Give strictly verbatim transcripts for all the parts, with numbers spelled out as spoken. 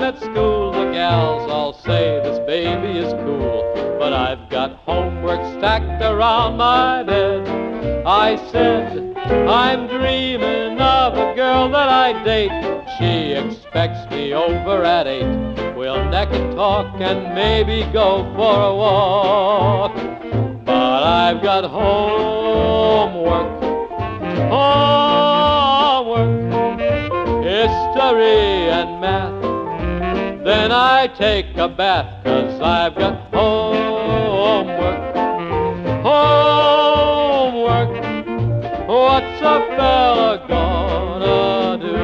at school, the gals all say this baby is cool. But I've got homework stacked around my bed. I said, I'm dreaming of a girl that I date. She expects me over at eight. We'll neck and talk and maybe go for a walk. But I've got homework, homework, history and math. Then I take a bath, 'cause I've got homework, homework. What's a fella gonna do?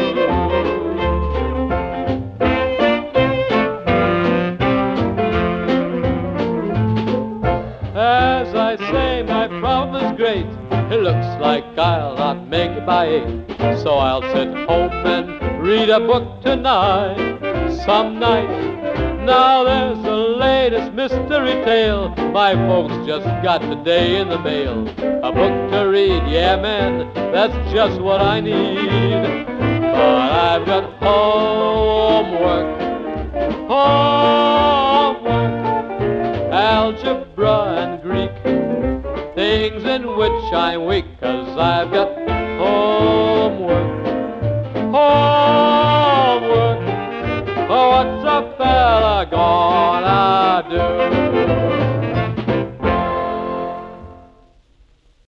As I say, my problem is great. It looks like I'll not make it by eight. So I'll sit home and read a book tonight, some night. Now there's the latest mystery tale. My folks just got today in the mail. A book to read, yeah man, that's just what I need. But I've got home